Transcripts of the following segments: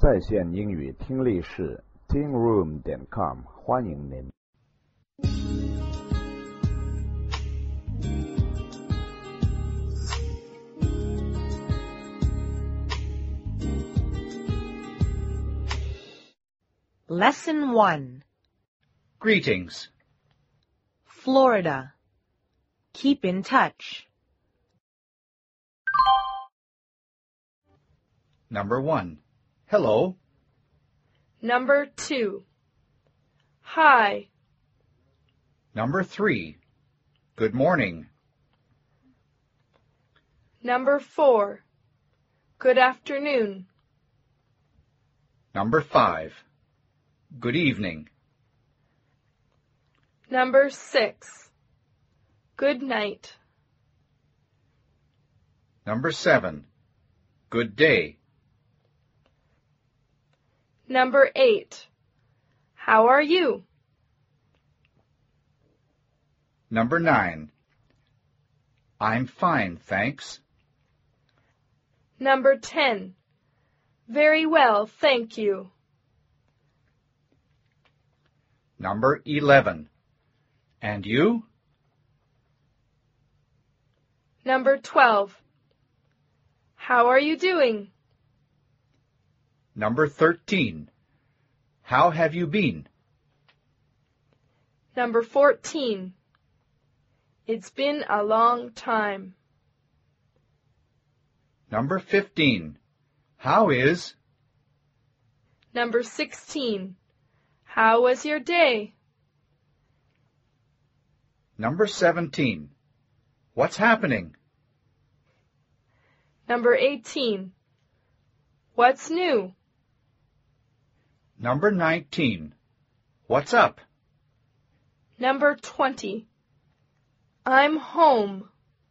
在线英语听力室 tingroom.com 欢迎您。 Lesson 1. Greetings. Florida. Keep in touch. Number 1. Hello. Number 2. Hi. Number 3. Good morning. Number 4. Good afternoon. Number 5. Good evening. Number 6. Good night. Number 7. Good day. Number 8. How are you? Number 9. I'm fine, thanks. Number 10. Very well, thank you. Number 11. And you? Number 12. How are you doing? Number 13. How have you been? Number 14. It's been a long time. Number 15. How is? Number 16. How was your day? Number 17. What's happening? Number 18. What's new? Number 19. What's up? Number 20. I'm home.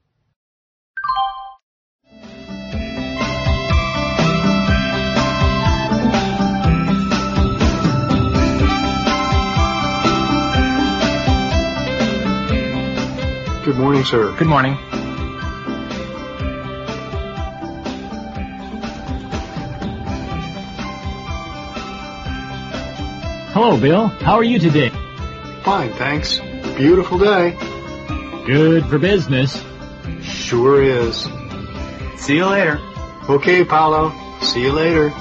Good morning, sir. Good morning. Hello, Bill. How are you today? Fine, thanks. Beautiful day. Good for business. Sure is. See you later. Okay, Paolo. See you later.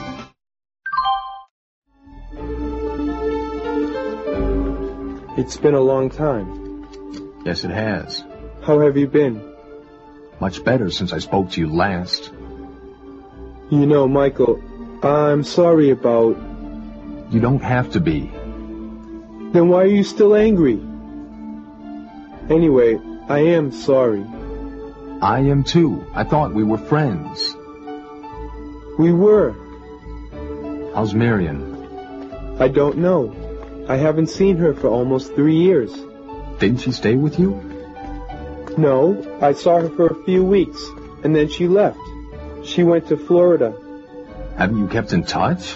It's been a long time. Yes, it has. How have you been? Much better since I spoke to you last. You know, Michael, I'm sorry about... You don't have to be. Then why are you still angry? Anyway, I am sorry. I am too. I thought we were friends. We were. How's Marion? I don't know. I haven't seen her for almost 3 years. Didn't she stay with you? No, I saw her for a few weeks, and then she left. She went to Florida. Haven't you kept in touch?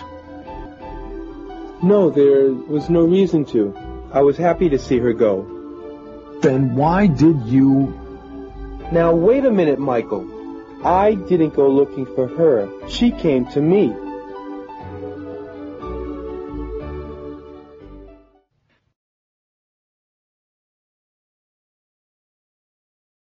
No, there was no reason to. I was happy to see her go. Then why did you... Now, wait a minute, Michael. I didn't go looking for her. She came to me.